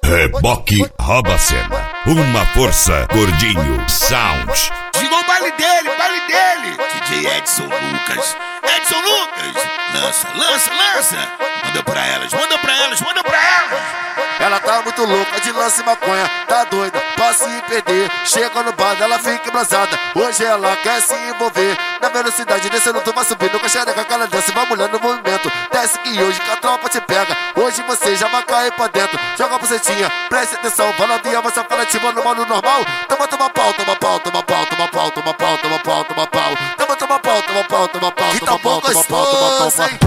Reboque Robacena. Uma força, Gordinho Sound. Chegou o baile dele, DJ Edson Lucas. Edson Lucas, lança. Manda pra elas. Ela tá muito louca de lance e maconha, tá doida pra se perder. Chega no bar, ela fica embrasada. Hoje ela quer se envolver. Na velocidade, descendo, tu vai subindo com a xereca que ela desce, vai mulher no movimento. Desce que hoje que a tropa te pega. Hoje você já vai cair pra dentro. Joga a bucetinha, preste atenção. Fala via, você fala tipo no modo normal. Toma pau. Que tá bom gostoso, hein?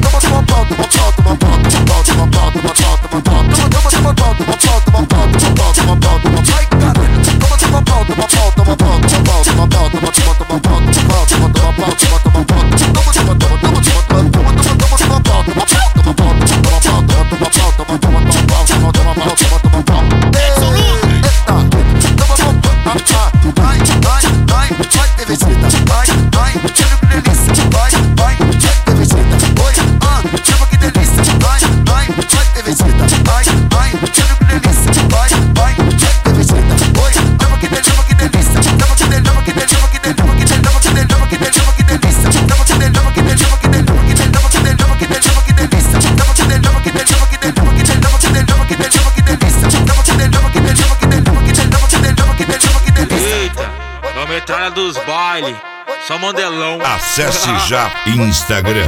Metralha dos bailes, só mandelão. Acesse já Instagram,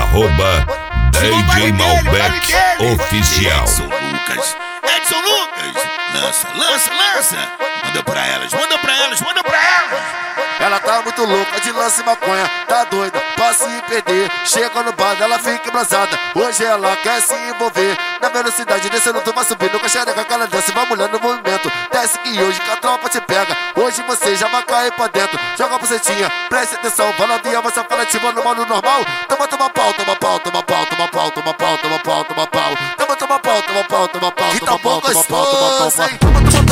@DJ Malbec Oficial. Edson Lucas, lança. Manda pra elas. Ela tá muito louca de lance e maconha, tá doida pra se perder. Chega no bar, ela fica embrasada. Hoje ela quer se envolver. Na velocidade, descendo, tu vai subindo com a xereca que ela desce, vai mulher no movimento. Desce que hoje que a tropa te pega. Hoje você já vai cair pra dentro. Joga a bucetinha, preste atenção. Fala via, você fala tipo no modo normal. Toma pau. Que tá bom gostoso, hein?